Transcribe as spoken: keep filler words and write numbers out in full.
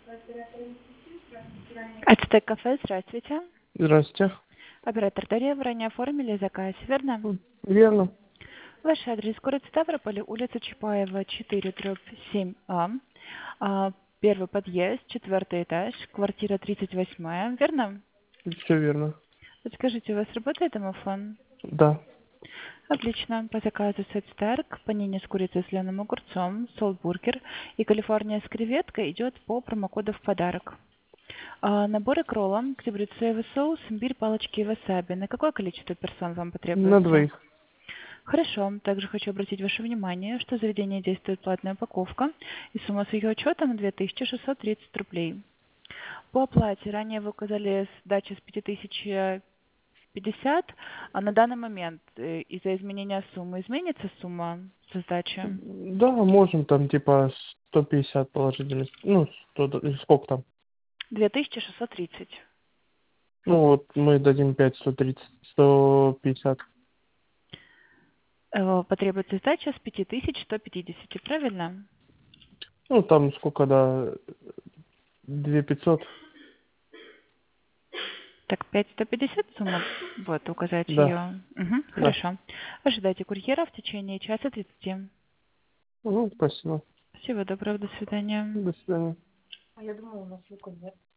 Ацтек кафе, здравствуйте. Здравствуйте. Оператор Дарья, вы ранее оформили заказ, верно? М, Верно. Ваш адрес: город Ставрополь, улица Чапаева, четыре, дробь семь А. А, Первый подъезд, четвертый этаж, квартира тридцать восьмая, верно? Все верно. Подскажите, у вас работает домофон? Да. Отлично. По заказу Сет Старк, панини с курицей с зеленым огурцом, солтбургер и Калифорния с креветкой идет по промокоду в подарок. А, наборы кролла, октябрю-соевый соус, имбирь, палочки и васаби. На какое количество персон вам На потребуется? двоих. Хорошо. Также хочу обратить ваше внимание, что в заведении действует платная упаковка, и сумма с ее учетом две тысячи шестьсот тридцать рублей. По оплате ранее вы указали сдачу с пяти тысяч пятьдесят, а на данный момент э, из-за изменения суммы изменится сумма со сдачи? Да, можем там типа сто пятьдесят положить. или- Ну, сто, д- или сколько там? две тысячи шестьсот тридцать. Ну вот мы дадим пять, сто тридцать, сто пятьдесят. Э, Потребуется сдача с пяти тысяч сто пятьдесят, правильно? Ну там сколько, да, две пятьсот. Так, пять сто пятьдесят сумма, вот, указать Да, ее. Угу, да. хорошо. Ожидайте курьера в течение часа тридцати. Ну, спасибо. Всего доброго, до свидания. До свидания.